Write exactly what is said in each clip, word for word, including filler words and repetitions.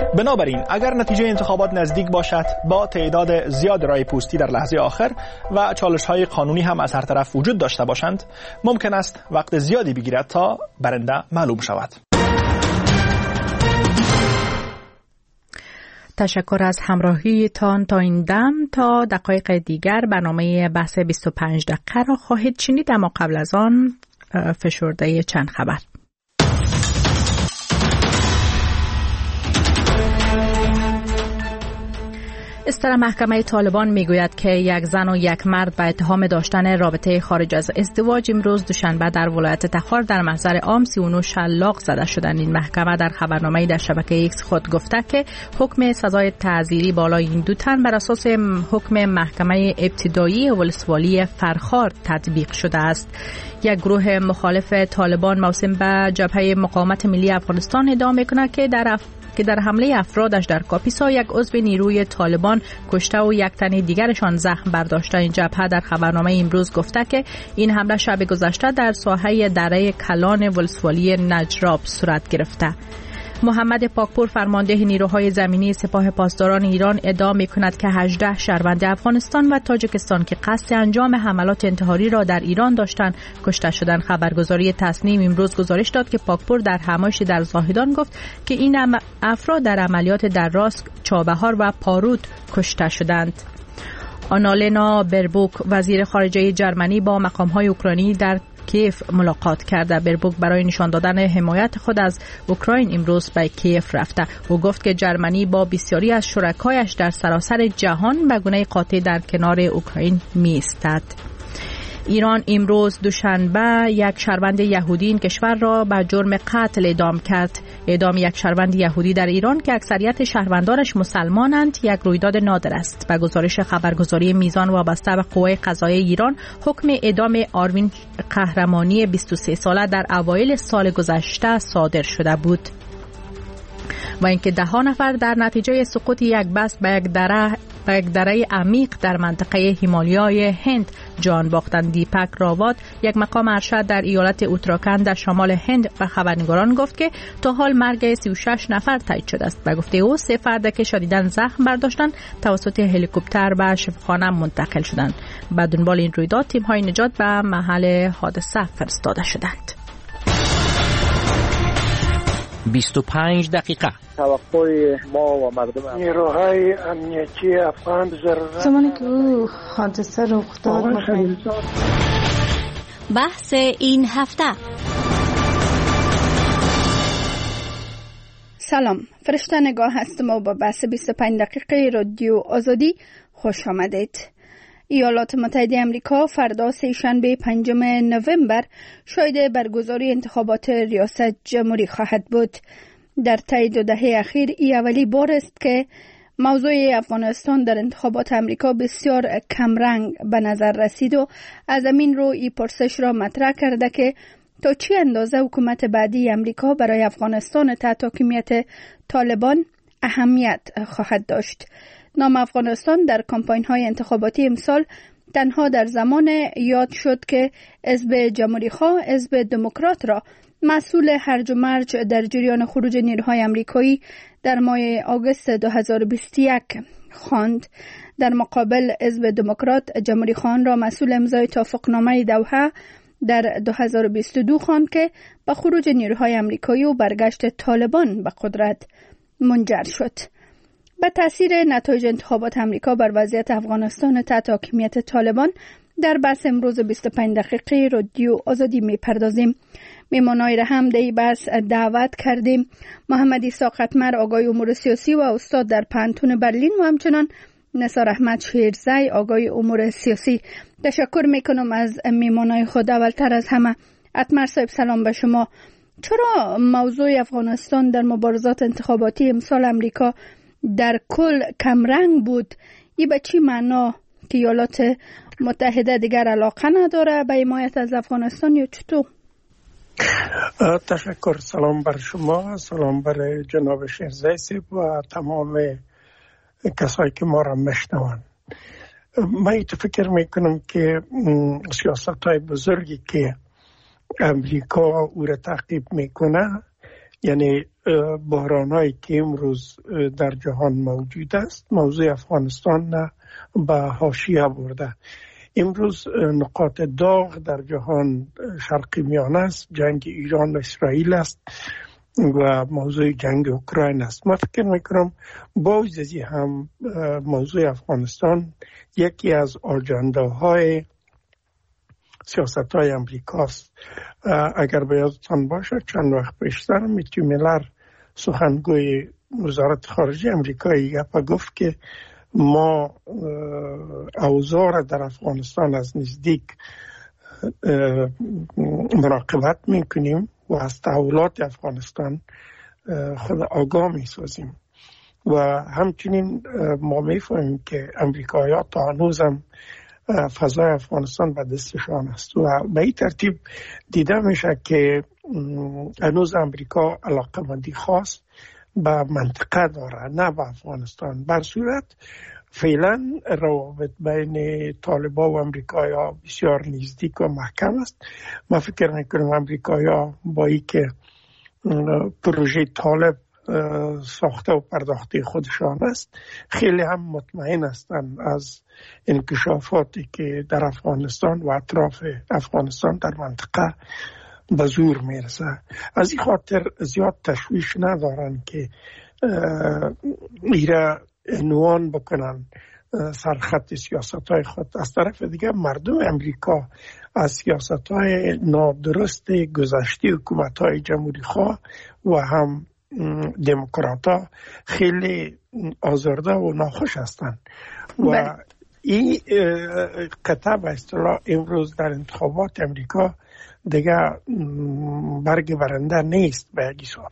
بنابراین اگر نتیجه انتخابات نزدیک باشد با تعداد زیاد رای پوستی در لحظه آخر و چالش‌های قانونی هم از هر طرف وجود داشته باشند، ممکن است وقت زیادی بگیرد تا برنده معلوم شود. تشکر از همراهیتان تا این دم. تا دقایق دیگر برنامه بحث بیست و پنج دقیقه را خواهید شنید، اما قبل از آن فشرده چند خبر. استر محکمه طالبان میگوید که یک زن و یک مرد به اتهام داشتن رابطه خارج از ازدواج امروز دوشنبه در ولایت تخار در محضر عام سی و نه شلاق زده شدند. این محکمه در خبرنامه‌ای در شبکه ایکس خود گفته که حکم سزای تعزیری بالای این دو تن بر اساس حکم محکمه ابتدایی ولسوالی فرخار تطبیق شده است. یک گروه مخالف طالبان موسوم به جبهه مقاومت ملی افغانستان ادعا می‌کند که در اف... که در حمله افرادش در کاپیسا یک عضو نیروی طالبان کشته و یک تن دیگرشان زخم برداشته. این جبهه در خبرنامه امروز گفته که این حمله شب گذشته در ساحه دره کلان ولسوالی نجراب صورت گرفته. محمد پاکپور فرمانده نیروهای زمینی سپاه پاسداران ایران ادعا می‌کند که هجده شهروند افغانستان و تاجیکستان که قصد انجام حملات انتحاری را در ایران داشتند کشته شدند. خبرگزاری تصنیم امروز گزارش داد که پاکپور در همایشی در زاهدان گفت که این افراد در عملیات در راسک، چابهار و پارود کشته شدند. آنالینا بربوک وزیر خارجه جرمنی با مقام‌های اوکراینی در کیف ملاقات کرده. بربوک برای نشان دادن حمایت خود از اوکراین امروز به کیف رفته. او گفت که جرمنی با بسیاری از شرکایش در سراسر جهان به گونه قاطع در کنار اوکراین می‌ایستد. ایران امروز دوشنبه یک شهروند یهودی این کشور را به جرم قتل اعدام کرد. اعدام یک شهروند یهودی در ایران که اکثریت شهروندانش مسلمانند یک رویداد نادر است. به گزارش خبرگزاری میزان وابسته به قوه قضاییه ایران، حکم اعدام آروین قهرمانی بیست و سه ساله در اوایل سال گذشته صادر شده بود و اینکه ده ها نفر در نتیجه سقوط یک بس به یک دره به یک دره عمیق در منطقه هیمالیای هند جان باختند. دیپک راوات یک مقام ارشد در ایالت اتراکند در شمال هند به خبرنگاران گفت که تا حال مرگ سی و شش نفر تایید شده است. به گفته او سه فرد که شدیداً زخم برداشتند توسط هلیکوپتر به شفاخانه منتقل شدند. به دنبال این رویداد تیم‌های نجات به محل حادثه فرستاده شدند. بیست و پنج دقیقه. توقع ما و مردم نیروهای امنیتی افغان ضرورت زمانی که او حادثه رخ داد. بحث این هفته. سلام، فرشته نگاه هستم و با بحث بیست و پنج دقیقه رادیو آزادی خوش آمدید. ایالات متحده آمریکا فردا سه‌شنبه پنجم نوامبر شاهد برگزاری انتخابات ریاست جمهوری خواهد بود. در طی دو دهه اخیر این اولی بار است که موضوع افغانستان در انتخابات آمریکا بسیار کمرنگ به نظر رسید و از همین رو این پرسش را مطرح کرده که تا چه اندازه حکومت بعدی آمریکا برای افغانستان تحت حاکمیت طالبان اهمیت خواهد داشت. نام افغانستان در کمپاین‌های انتخاباتی امسال تنها در زمان یاد شد که حزب جمهوری‌خواه حزب دموکرات را مسئول هرج و مرج در جریان خروج نیروهای آمریکایی در ماه آگوست دو هزار و بیست و یک خواند. در مقابل حزب دموکرات جمهوری‌خواهان را مسئول امضای توافقنامه دوحه در دو هزار و بیست و دو خواند که به خروج نیروهای آمریکایی و برگشت طالبان به قدرت منجر شد. به تاثیر نتایج انتخابات آمریکا بر وضعیت افغانستان تحت حاکمیت طالبان در بحث امروز بیست و پنج دقیقه رادیو آزادی میپردازیم. میمانای را هم در این بحث دعوت کردیم. محمد عیسی قطمر آگای امور سیاسی و استاد در پانتون برلین و همچنان نثار احمد شیرزی آگای امور سیاسی. تشکر میکنم از میمانای خود. اولتر از همه قطمر صاحب سلام به شما. چرا موضوع افغانستان در مبارزات انتخاباتی امسال امریکا در کل کمرنگ بود؟ این به چی معنا که ایالات متحده دیگر علاقه نداره به حمایت از افغانستان یا چطور؟ تشکر. سلام بر شما، سلام بر جناب شیرزی و تمام کسایی که ما را میشنوند. من ایت فکر میکنم که سیاست های بزرگی که امریکا او را تعقیب میکنه، یعنی بحرانایی که امروز در جهان موجود است موضوع افغانستان نه به حاشیه برده. امروز نقاط داغ در جهان شرقی میانه است، جنگ ایران و اسرائیل است و موضوع جنگ اوکراین است. من فکر میکنم باز از هم موضوع افغانستان یکی از آجنده های سیاست های امریکاست. اگر به یادتان باشه چند وقت پیشتر میتی میلر سخنگوی وزارت خارجه امریکایی گپ گفت که ما اوضاع در افغانستان از نزدیک مراقبت میکنیم و از تحولات افغانستان خود آگاه میسازیم و همچنین ما میفهمیم که امریکایی‌ها تا هنوز هم فضای افغانستان به دستشان است و به این ترتیب دیده میشه که هنوز امریکا علاقمندی خاص به منطقه داره نه به افغانستان. بر صورت فعلا روابط بین طالبان و امریکایی‌ها بسیار نزدیک و محکم است. من فکر میکنم امریکایی‌ها با این که پروژه طالب ساخته و پرداخته خودشان است خیلی هم مطمئن هستند از انکشافاتی که در افغانستان و اطراف افغانستان در منطقه به زور میرسه. از این خاطر زیاد تشویش ندارن که ایره عنوان بکنن سرخط سیاست های خود. از طرف دیگه مردم امریکا از سیاست های نادرست گذشته حکومت های جمهوری خواه و هم دموکرات ها خیلی آزرده و ناخوش هستند و این قطعه به اصطلاح امروز در انتخابات امریکا دیگه برگ برنده نیست به یک حساب.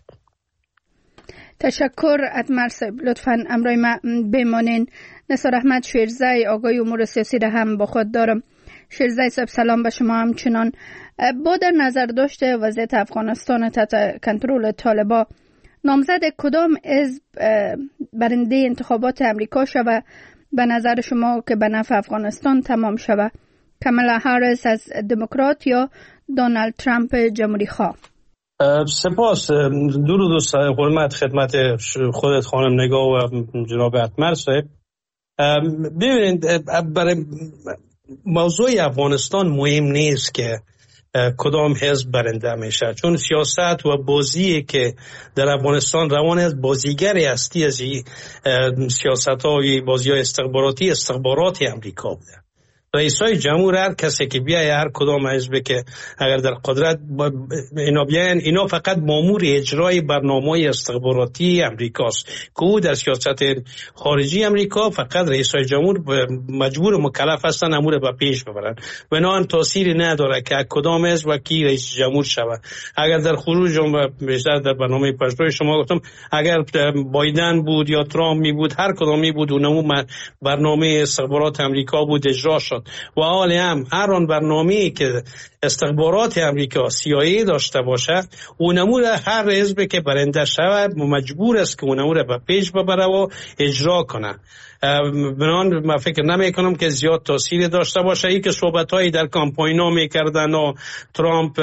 تشکر اتمر صاحب، لطفاً امروی ما بمانین. نثار احمد شیرزی آقای امور سیاسی را هم با خود دارم. شیرزی صاحب سلام به شما. همچنان با در نظر داشته وضعیت افغانستان تحت کنترل طالبان، نامزد کدام حزب برنده انتخابات امریکا شود به نظر شما که به نفع افغانستان تمام شود؟ کامالا هاریس از دموکرات یا دونالد ترامپ جمهوری خواه؟ سپاس. درود و حرمت خدمت خودت خانم نگاه و جناب اتمر صاحب. ببینید برای موضوع افغانستان مهم نیست که کدام حزب برنده میشه، چون سیاست و بازی که در افغانستان روان است بازیگری هستی از سیاست های بازی های استخباراتی استخبارات امریکا بوده. رئیسای جمهور هر کسی که بیای هر کدام حزب که اگر در قدرت اینا بیاین اینا فقط مامور اجرای برنامه‌های استخباراتی امریکاست که او در سیاست خارجی امریکا فقط رئیسای جمهور مجبور مکلف هستن امور به پیش ببرن و اینا تأثیری نداره که کدام حزب و کی رئیس جمهور شود. اگر در خروج بیشتر در برنامه پشتوی شما گفتم اگر بایدن بود یا ترامپ می بود هر کدامی بود اونم برنامه استخبارات امریکا بود اجرا شد و حالی هم هر آن برنامه‌ای که استخبارات امریکا سی آی ای داشته باشه اونمو هر حزب که برنده شود مجبور است که اونمو را به پیش ببره و اجرا کنه. بنان من فکر نمی کنم که زیاد تاثیر داشته باشه. ای که صحبت‌هایی در کامپاینا می‌کردن و ترامپ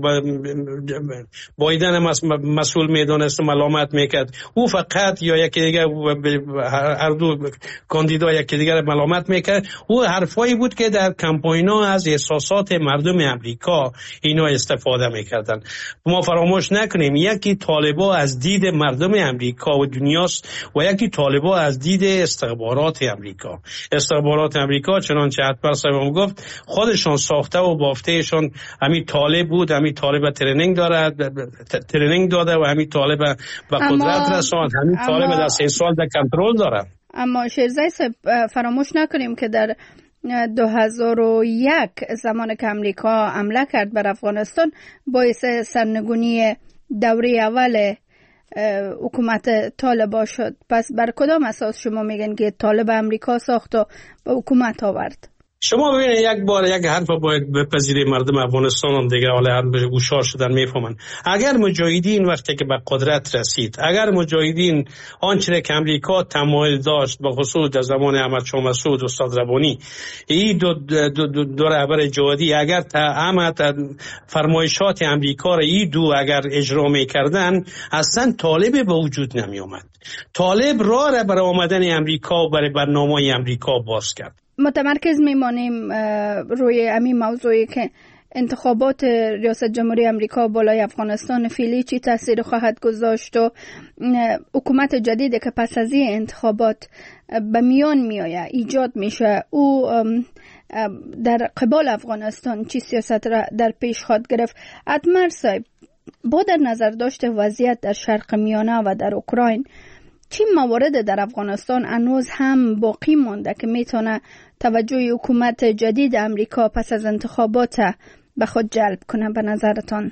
بایدن مسئول می‌دونست و ملامت می‌کرد، او فقط یا یکی دیگه هر دو کاندیدا یکی دیگر ملامت می‌کرد. او حرفایی بود که در کامپاینا از احساسات مردم امریکا اینا استفاده می‌کردن. ما فراموش نکنیم یکی طالبان از دید مردم امریکا و دنیاست و یکی طالبان از دید استخبارات امریکا. استخبارات امریکا چنانچه اتمر صاحبم گفت خودشان ساخته و بافتهشان همین طالب بود، همین طالب ترنینگ داره ترنینگ داده و همین طالب به قدرت رساند، همین طالب در سه سال در کنترل داره. اما شیرزی صاحب فراموش نکنیم که در دو هزار و یک زمان که امریکا حمله کرد بر افغانستان باعث سرنگونی دوره اول حکومت طالبان شد. پس بر کدام اساس شما میگن که طالب امریکا ساخت و به حکومت آورد؟ شما ببینید یک بار یک حرف باید بپذیرید، مردم افغانستان هم دیگه حالا هم به گوشار شدن میفهمن. اگر مجاهدین وقتی که به قدرت رسید، اگر مجاهدین آنچه که امریکا تمایل داشت به خصوص در زمان احمد شاه مسعود و استاد ربانی، این دو دو, دو, دو رهبر جهادی، اگر تا فرمایشات امریکا را این دو اگر اجرا میکردن، اصلا طالب به وجود نمی آمد. طالب راه را برای آمدن امریکا و برای برنامه امریکا باز کرد. متمرکز میمانیم روی همین موضوعی که انتخابات ریاست جمهوری امریکا بالای افغانستان فعلی چی تاثیر خواهد گذاشت و حکومت جدیدی که پس از این انتخابات به میان میآید ایجاد میشه، او در قبال افغانستان چی سیاست را در پیش خواهد گرفت؟ اتمر صاحب، با در نظر داشت وضعیت در شرق میانه و در اوکراین، چی موارد در افغانستان هنوز هم باقی مانده که میتونه توجه حکومت جدید امریکا پس از انتخابات به خود جلب کنه به نظرتان؟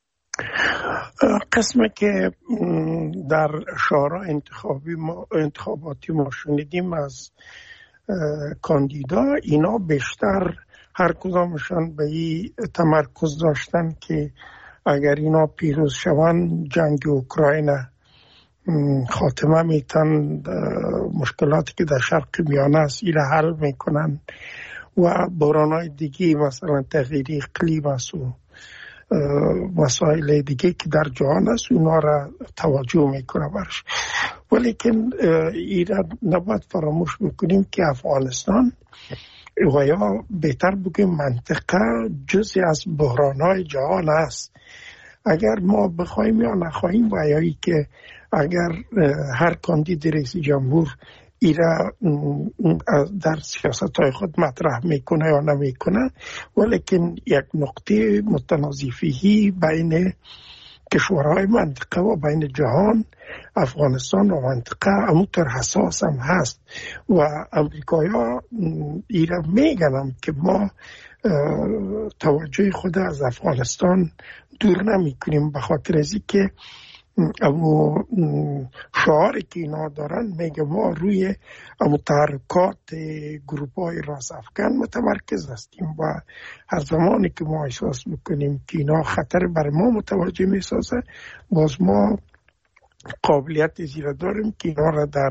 قسمی که در شورای انتخابی ما انتخاباتی ما شنیدیم از کاندیدا، اینا بیشتر هر کدامشان به این تمرکز داشتن که اگر اینا پیروز شوند جنگ اوکراین خاتمه میتن، مشکلاتی که در شرق میانه است ایره حل میکنن و بحران‌های دیگه مثلا تغییر اقلیم است و مسائل دیگه که در جهان است اونا را توجه میکنه برش. ولیکن ایره نباید فراموش بکنیم که افغانستان و یا بهتر بگیم منطقه جزئی از بحران‌های جهان است. اگر ما بخوایم یا نخواهیم و یا ای که اگر هر کاندید رئیس جمهور ایرا در سیاست های خود مطرح میکنه یا نمیکنه، ولیکن یک نقطه متنازعی بین کشورهای منطقه و بین جهان، افغانستان و منطقه همونطور حساس هم هست و امریکایی ها ایرا میگنم که ما توجه خود از افغانستان دور نمی کنیم، به خاطر ازی که امو شعاری که اینا دارن میگه ما روی امو تحرکات گروپ های راست افغان متمرکز هستیم و هر زمانی که ما احساس بکنیم که اینا خطر بر ما متوجه میسازه، باز ما قابلیت زیرا داریم که اینا را در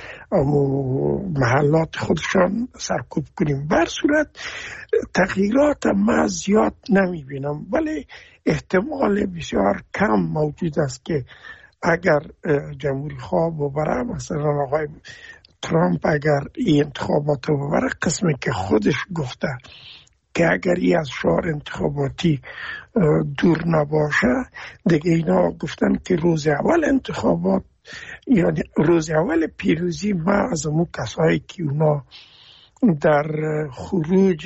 محلات خودشان سرکوب کنیم. بر صورت تغییرات ما زیاد نمی بینم، ولی احتمال بسیار کم موجود است که اگر جمهوری خواه ببره، مثلا آقای ترامپ اگر این انتخابات رو ببره، قسمی که خودش گفته که اگر ای از شعار انتخاباتی دور نباشه، دیگه اینا گفتن که روز اول انتخابات یعنی روز اول پیروزی ما از امو کسایی که اونا در خروج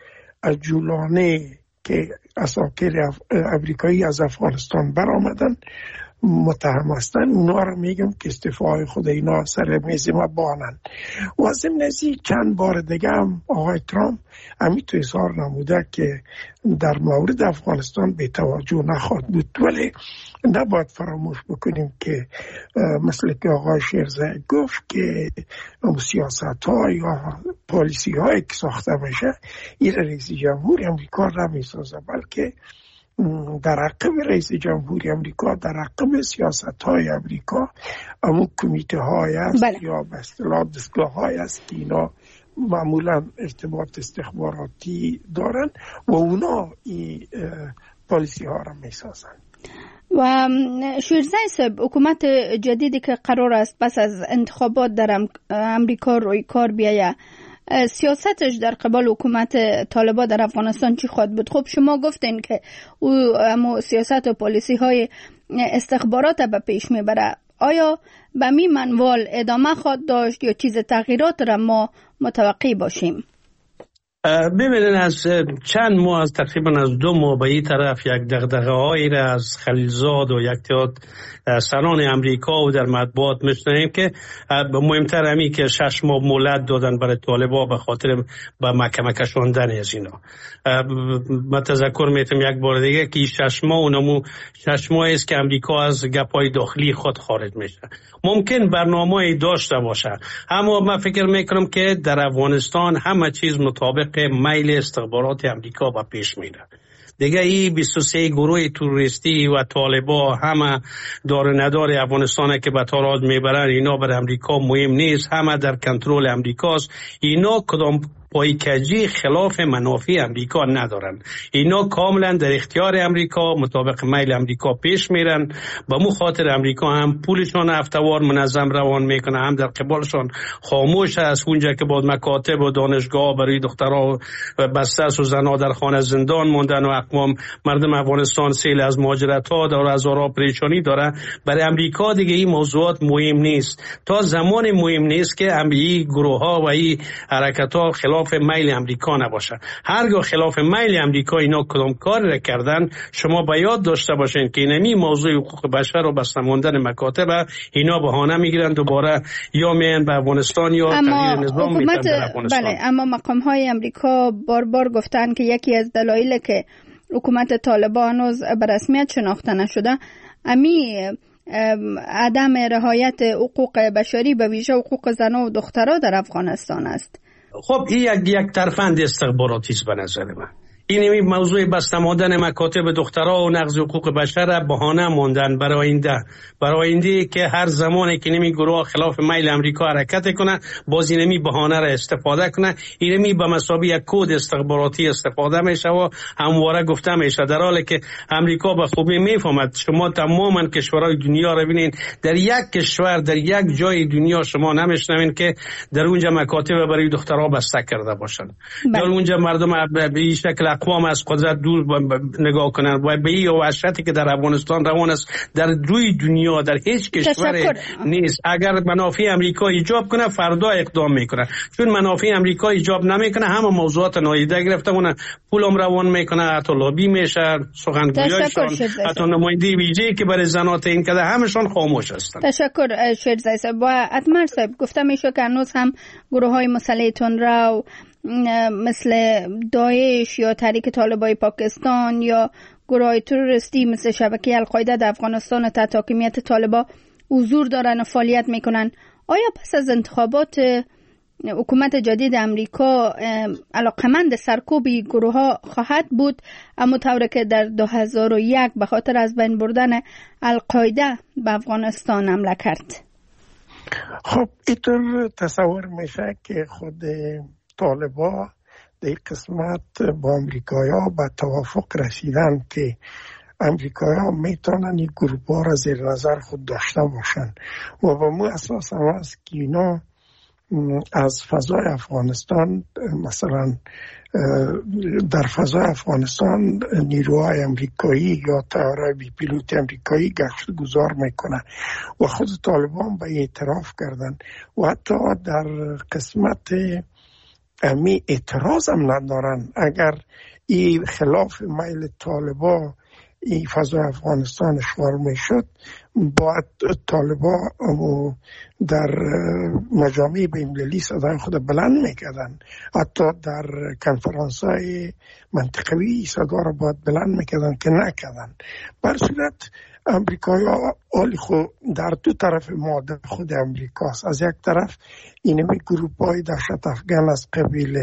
عجولانه که اساکر امریکایی از افغانستان برآمدن متهم هستن، اونا رو میگم که استعفای خود اینا سر میز ما بانن. و ضمن ازی چند بار دیگه هم آقای ترامپ همین تو اظهار نموده که در مورد افغانستان به توجه نخواهد بود. ولی نباید فراموش بکنیم که مثل که آقای شیرزای گفت که سیاست ها یا پالیسی هایی که ساخته میشه این رئیس جمهور امریکا نمیسازه، بلکه در عقب رئیس جمهوری امریکا، در عقب سیاست های امریکا امون کمیته های است بله. یا به اصطلاح دستگاه های است که اینا معمولا ارتباط استخباراتی دارن و اونا این پالیسی ها را می سازن. و شیرزای صاحب، حکومت جدیدی که قرار است پس از انتخابات در امریکا روی کار بیاید، سیاستش در قبال حکومت طالبان در افغانستان چی خواهد بود؟ خب شما گفتین که او اما سیاست و پالیسی های استخبارات به پیش میبره. آیا به می منوال ادامه خواهد داشت یا چیز تغییرات را ما متوقع باشیم؟ ببینید، از چند ماه از تقریبا از دو ماه به این طرف یک دغدغه هایی را از خلیلزاد و یک تعداد سران امریکا و در مطبوعات میشنویم که مهمتر همی که شش ماه مهلت دادن برای طالبا به خاطر به محکمه کشاندن از اینا. من تذکر میتونم یک بار دیگه که شش ماه اونمو شش ماه است که امریکا از گپای داخلی خود خارج میشه. ممکن برنامه‌ای داشته باشه، اما من فکر میکنم که در افغانستان همه چیز مطابق طبق میل استخبارات امریکا به پیش میره. دیگه این بیست و سه گروه توریستی و طالبا همه دار ندار افغانستان که به تاراج میبرن، اینا بر امریکا مهم نیست، همه در کنترل امریکاست. اینا کدام پایکجی خلاف منافع امریکا ندارن. اینا کاملا در اختیار امریکا مطابق میل امریکا پیش میرن. به مو خاطر امریکا هم پولشان هفتهوار منظم روان میکنه، هم در قبالشان خاموش است. اونجا که بود مکاتب و دانشگاه برای دخترها بسته است و زنها در خانه زندان موندن و اقوام مردم افغانستان سیل از مهاجرت ها داره، از آرا پریشانی داره. برای امریکا دیگه این موضوعات مهم نیست تا زمان مهم نیست که این گروه ها و این حرکت ها خلاف میل امریکا نباشه. هرگاه خلاف میل امریکا اینا کدام کار را کردن، شما باید یاد داشته باشین که اینمی موضوع حقوق بشر و بسته ماندن مکاتب اینا بهانه میگیرن دوباره یا میان به افغانستان یا تغییر نظام میتن در افغانستان. بله، اما مقام های امریکا بار بار گفتن که یکی از دلایل که حکومت طالبان هنوز به رسمیت شناخته نشده امی عدم رعایت حقوق بشری به ویژه حقوق زنان و دخترها در افغانستان است. خب این یک یک طرفند استخباراتی است به نظر من. این موضوع بسته ماندن مکاتب دخترها و نقض حقوق بشر بهانه ماندن برای آینده، برای آینده که هر زمانی که نمی گروه خلاف میل امریکا حرکت کنه باز اینمی بهانه را استفاده کنه. اینمی به مثابه یک کد استخباراتی استفاده میشه و همواره گفته میشه، در حالی که امریکا به خوبی میفهمد. شما تماما کشورهای دنیا را ببینید، در یک کشور در یک جای دنیا شما نمیشنوین که در اونجا مکاتب برای دخترها بسته کرده باشن. در اونجا مردم به این شکل اقوام از قدرت دور نگاه کنن و به این وحشتی که در افغانستان روان است در روی دنیا در هیچ کشور نیست. اگر منافع امریکا ایجاب کنه فردا اقدام میکنه، چون منافع امریکا ایجاب نمیکنه همه موضوعات نادیده گرفته اونه، پولم روان میکنه، حتی لابی میشه، سخنگویاشون، حتی نماینده ویژه‌ای که برای زنات این کده همشون خاموش هستن. تشکر شیرزای صاحب. و اتمر صاحب گفته میشه که هنوز هم گروه های مسلح تندرو مثل داعش یا تحریک طالبای پاکستان یا گروه تروریستی مثل شبکه القاعده در افغانستان تحت حاکمیت طالبا حضور دارن و فعالیت میکنن. آیا پس از انتخابات حکومت جدید امریکا علاقمند سرکوبی گروه ها خواهد بود، اما طوری که در دو هزار و یک به خاطر از بین بردن القاعده به افغانستان حمله کرد؟ خب اینطور تصور میشه که خود طالبا در قسمت با امریکایی‌ها به توافق رسیدن که امریکایی‌ها میتونن این گروه‌ها را زیر نظر خود داشته باشن و با مو اساس هم است که اینا از فضای افغانستان، مثلا در فضای افغانستان نیروهای امریکایی یا طیاره‌های بی پیلوت امریکایی گشت گذار میکنه و خود طالبان به اعتراف کردن و حتی در قسمت امی اعتراض هم ندارن. اگر این خلاف میل طالبا این فضای افغانستان شمار میشد، باید طالبا در مجامع بین‌المللی صدای خود بلند میکردن، حتی در کنفرانس های منطقوی صدا را باید بلند میکردن که نکردن. بر صورت امریکایی ها حالی خود در دو طرف ماده خود امریکاست. از یک طرف اینمی گروپ های دهشت افغان از قبیل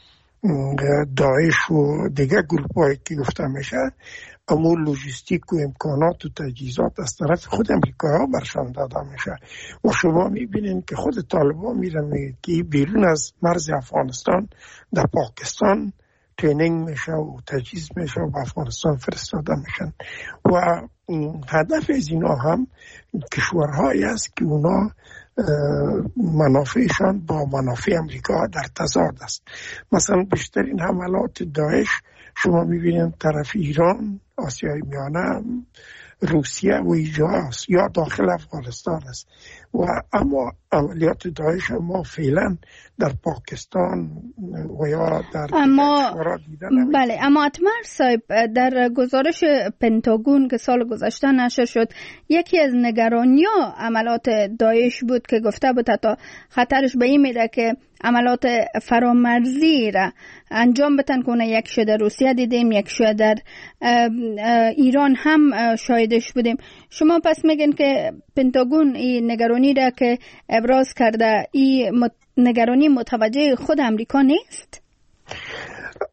داعش و دیگه گروپ هایی که گفته میشه، اما لوجستیک و امکانات و تجهیزات از طرف خود امریکایی ها برشان داده میشه و شما میبینین که خود طالبان میرن میگه که بیرون از مرز افغانستان در پاکستان ترینینگ میشه و تجهیز میشه و به افغانستان فرستاده میشن و هدف از اینا هم کشورهایی است که اونا منافعشان با منافع امریکا در تضاد است. مثلا بیشترین حملات داعش شما میبینید طرف ایران، آسیای میانه، روسیه و اینجا است یا داخل افغانستان است و اما عملیات داعش ما فعلا در پاکستان و یا در اما بله اما اتمر صاحب، در گزارش پنتاگون که سال گذشته نشر شد یکی از نگرانی‌ها عملات داعش بود که گفته بود تا خطرش به این میده که عملات فرامرزی را انجام بدن کنه. یک شده روسیه دیدیم، یک شده در ایران هم شاهدش بودیم. شما پس میگن که پنتاگون این نگرانی را که ابراز کرده این نگرانی متوجه خود امریکا نیست؟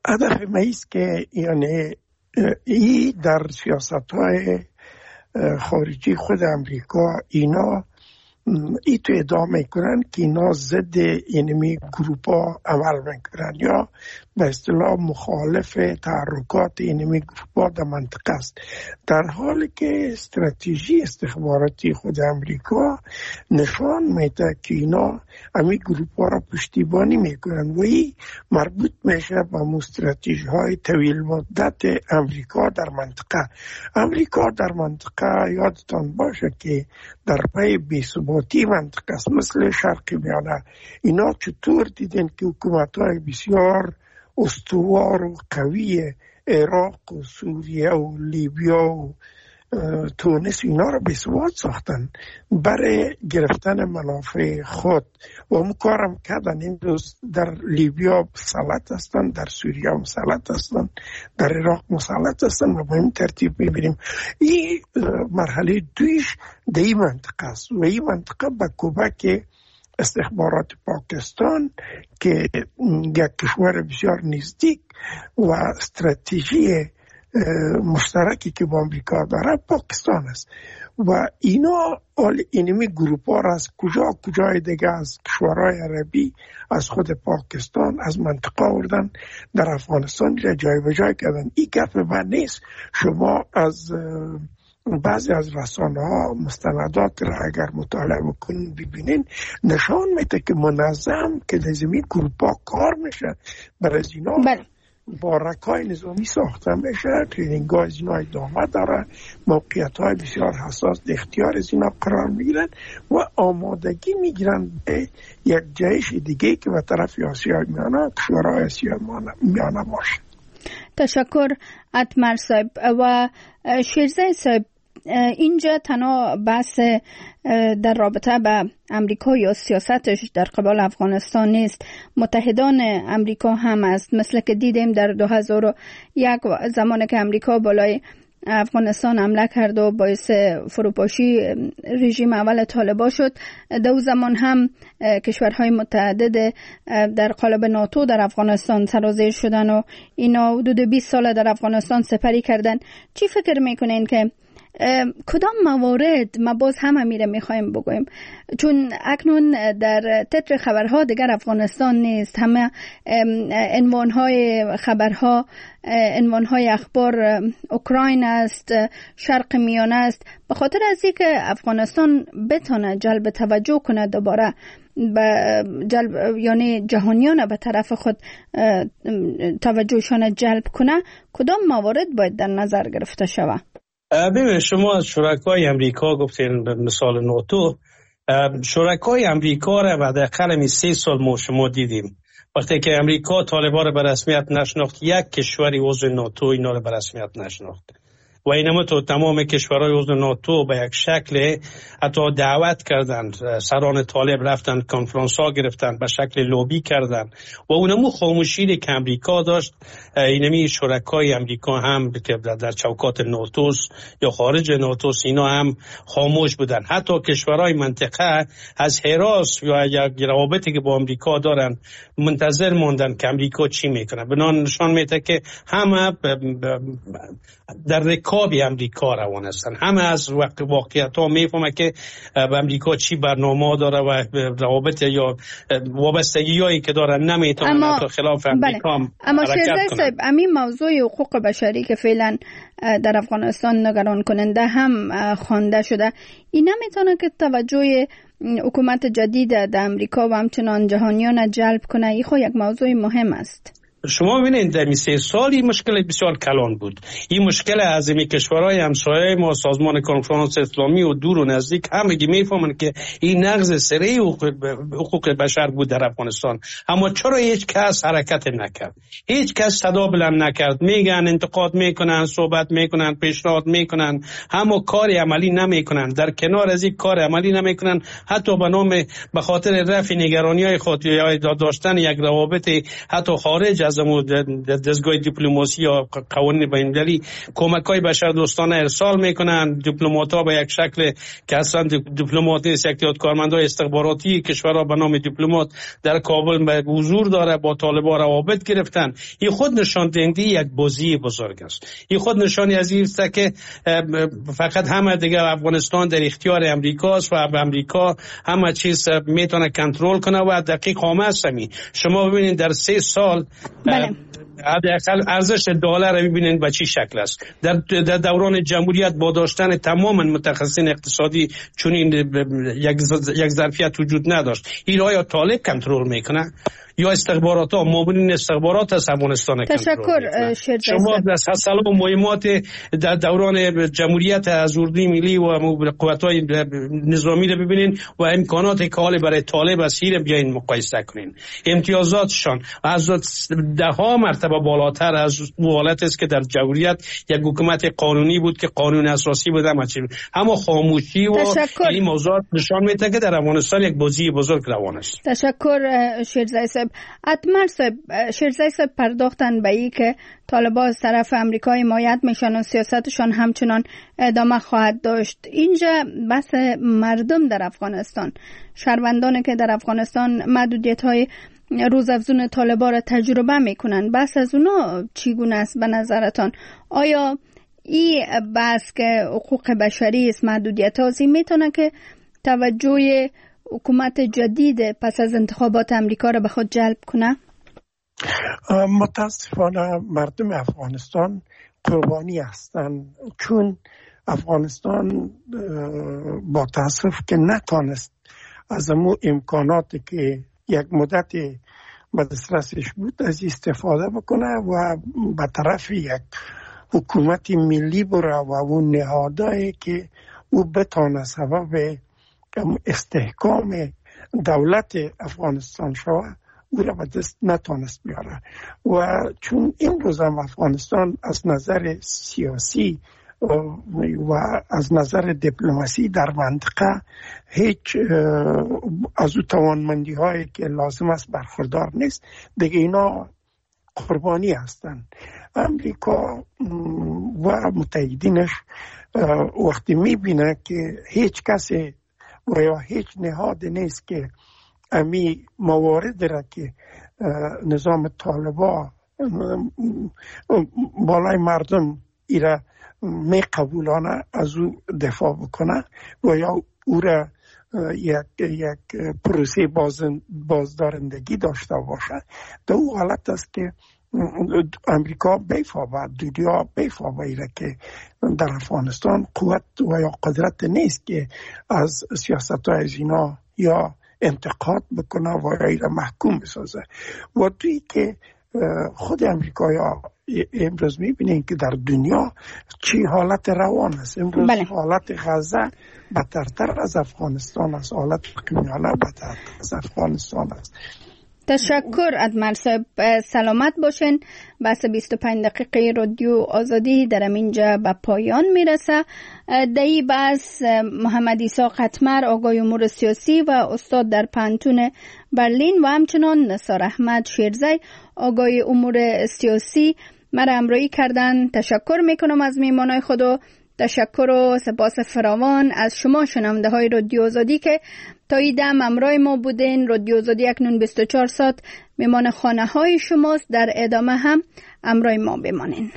هدف ما است که یعنی ای در سیاست های خارجی خود امریکا اینا ای تو ادامه میکنن که اینا ضد اینمی گروپ ها عمل میکنن یا به اصطلاح مخالف تحرکات اینمی گروپ ها در منطقه است، در حالی که استراتژی استخباراتی خود امریکا نشان میده که اینا امی گروپ ها را پشتیبانی میکنن و ای مربوط میشه به استراتژی های طویل مدت امریکا در منطقه. امریکا در منطقه یادتان باشه که در پای بی‌ثباتی منطقه است، مثل شرق میانه. اینا چطور دیدن که حکومت های بسیار استوار و قوی عراق و سوریه و لیبیا و تونس اینا را بی‌ثبات ساختن برای گرفتن منافع خود و اون کارم کردن. این روز در لیبیا مسلط هستن، در سوریه مسلط هستن، در عراق مسلط هستن و به این ترتیب میبینیم. این مرحله دویش در این منطقه است و این منطقه به کمک استخبارات پاکستان که یک کشور بسیار نزدیک و استراتژی مشترکی که با امریکا داره پاکستان است و اینا اینمی گروپ ها را از کجا کجای دیگه از کشورهای عربی از خود پاکستان از منطقه آوردن در افغانستان جای به جای کردن. این گپ من نیست، شما از بعضی از رسانه ها مستندات را اگر مطالعه بکنین ببینین نشان میده که منظم که لازمی گروپ ها کار میشه برای اینا بله. بارک‌های نظامی ساخته میشه، ترینینگ های از اینا ادامه داره، موقعیت های بسیار حساس در اختیار از اینا قرار میگیرن و آمادگی میگیرن به یک جایش دیگه که به طرف آسیای میانه کشورهای آسیای میانه باشه. تشکر اتمر صاحب. و شیرزای صاحب، اینجا تنها بحث در رابطه به امریکا یا سیاستش در قبال افغانستان نیست، متحدان امریکا هم است. مثل که دیدیم در دو هزار و یک زمانی که امریکا بالای افغانستان حمله کرد و باعث فروپاشی رژیم اول طالبان شد، در اون زمان هم کشورهای متعدد در قالب ناتو در افغانستان سرازیر شدن و اینا حدود بیست سال در افغانستان سپری کردن. چی فکر میکنین که کدام موارد ما باز هم امیره میخوایم بگویم، چون اکنون در تتر خبرها دیگر افغانستان نیست، همه عنوانهای خبرها عنوانهای اخبار اوکراین است، شرق میانه است، به خاطر از اینکه افغانستان بتونه جلب توجه کنه دوباره به جلب یعنی جهانیان به طرف خود توجهشان جلب کنه، کدام موارد باید در نظر گرفته شود؟ ببینید، شما از شرکای امریکا گفتین به مثال ناتو، شرکای امریکا را بعد اقل سه سال ما شما دیدیم وقتی که امریکا طالبان را به رسمیت نشناخت، یک کشوری عضو ناتو اینا را به رسمیت نشناخت و اینما تو تمام کشورهای عضو ناتو به یک شکل حتی دعوت کردند، سران طالب رفتن کنفرانس ها گرفتن، به شکل لوبی کردن و اونمو خاموشی که امریکا داشت، اینمی شرکای امریکا هم که در چوکات ناتوس یا خارج ناتوس اینا هم خاموش بودن. حتی کشورهای منطقه از حراس یا یک روابطی که با امریکا دارن منتظر موندن که امریکا چی میکنه. بنان نشان میده که همه در رکابی امریکا روان هستن، همه از واقعیت ها میفهمه که امریکا چی برنامه داره و روابط یا وابستگی هایی که دارن نمیتونن تا خلاف امریکا هم اما شیرزای صاحب، همین موضوع حقوق بشری که فعلا در افغانستان نگران کننده هم خوانده شده، این نمیتونه که توجه حکومت جدید در امریکا و همچنان جهانیان جلب کنه؟ این خو یک موضوع مهم است. شما ببینید در سه سال این مشکل بسیار کلان بود. این مشکل از این کشورهای همسایه ما، سازمان کنفرانس اسلامی و دور و نزدیک همگی میفهمن که این نقض سریع حقوق بشر بود در افغانستان. اما چرا هیچ کس حرکت نکرد؟ هیچ کس صدا بلند نکرد. میگن انتقاد میکنن، صحبت میکنن، پیشنهاد میکنن، اما کاری عملی نمیکنن. در کنار از این کار عملی نمیکنن، حتی به نام به خاطر رفع نگرانی‌های خود یا داشتن یک روابط حتی خارج از دستگاه دیپلماسی یا قوانین بین‌المللی کمک‌های بشردوستانه ارسال میکنن. دیپلمات‌ها به یک شکل که اصلا دیپلمات نیست، یک تعداد کارمندای استخباراتی کشورها به نام دیپلمات در کابل به حضور داره، با طالبان روابط گرفتن. این خود نشان دهنده یک بازی بزرگ است. این خود نشانی از این است که فقط همه دیگه افغانستان در اختیار امریکاست و امریکا همه چیز میتونه کنترل کنه و دقیق هم است. شما ببینید در سه سال حداقل ارزش دلار رو ببینید به چی شکل است. در, در دوران جمهوریت با داشتن تمام متخصصین اقتصادی چنین یک یک ظرفیت وجود نداشت. این آیا طالب کنترل میکنه یا استخبارات ها مامورین استخبارات از افغانستان تشکر شیرزای شما در سلسله مهمات در دوران جمهوریت از اردوی ملی و قوت‌های نظامی رو ببینین و امکانات کالی برای طالب اسیر بیاین مقایسه کنین. امتیازاتشان از ده ها مرتبه بالاتر از حالت است که در جمهوریت یک حکومت قانونی بود که قانون اساسی بود. اما خاموشی و این موضوعات نشان میده که در افغانستان یک بازی بزرگ روان است. تشکر شیرزای صاحب. اتمر صاحب، شیرزای صاحب پرداختن به ای که طالبان از طرف امریکا حمایت میشن و سیاستشان همچنان ادامه خواهد داشت. اینجا بحث مردم در افغانستان، شهروندانی که در افغانستان محدودیت های روزافزون طالبان را تجربه میکنن، بحث از اونا چگونه است به نظرتان؟ آیا این بحث که حقوق بشری است، محدودیت ها میتونه که توجه حکومت جدید پس از انتخابات امریکا را به خود جلب کنه؟ متاسفانه مردم افغانستان قربانی هستند، چون افغانستان با تاسف که نتانست از امو امکاناتی که یک مدت به دسترسش بود از استفاده بکنه و به طرف یک حکومت ملی بره و اون نهادهایی که او بتانه سبب استحکام دولت افغانستان شود او را به دست نتانست بیاره. و چون این روز هم افغانستان از نظر سیاسی و از نظر دیپلماسی در منطقه هیچ از او توانمندی هایی که لازم است برخوردار نیست، دیگه اینا قربانی هستند. امریکا و متحدینش وقتی میبینه که هیچ کسی و یا هیچ نهاد نیست که امی موارد را که نظام طالبان بالای مردم ایره می قبولانه از او دفاع بکنه و یا او را یک یک پروسه باز بازدارندگی داشته باشه، در او حالت است که امریکا بیفا دنیا بیفا ایره که در افغانستان قوت و یا قدرت نیست که از سیاست های از اینا یا انتقاد بکنه و یا ایره محکوم بسازه. و توی که خود امریکا یا امروز میبینیم که در دنیا چی حالت روان است. امروز بله. حالت غزه بدتر از افغانستان است، حالت قمیاله بدتر از افغانستان است. تشکر ادمر صاحب، سلامت باشین. بحث بیست و پنج دقیقه رادیو آزادی در اینجا به پایان میرسه. در این بحث محمد اسحاق اتمر، آقای امور سیاسی و استاد در پانتون برلین و همچنان نثار احمد شیرزای، آقای امور سیاسی مرا همراهی کردن. تشکر میکنم از میهمانای خود و تشکر و سپاس فراوان از شما شنونده های رادیو آزادی که تا این دم همراه ما بودین. رادیو آزادی اکنون بیست و چهار ساعت میمان خانه های شماست. در ادامه هم همراه ما بمانین.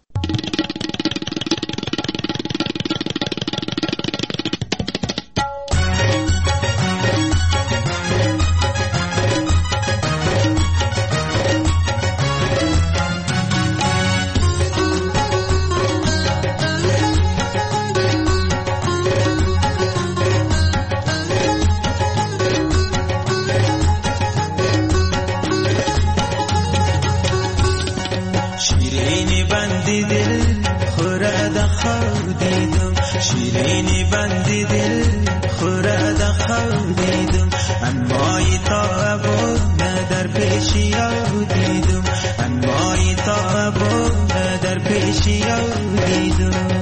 شیرینی بندی دل خورد خودیدم، انمای تا بود در پیشی دیدم، انمای تا بود در پیشی دیدم.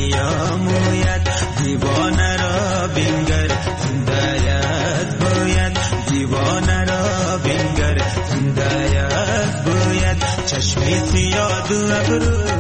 میآموید دیوانه را بنگر زنده‌یت باید دیوانه را بنگر زنده‌یت باید چشمی سیاد و ابرو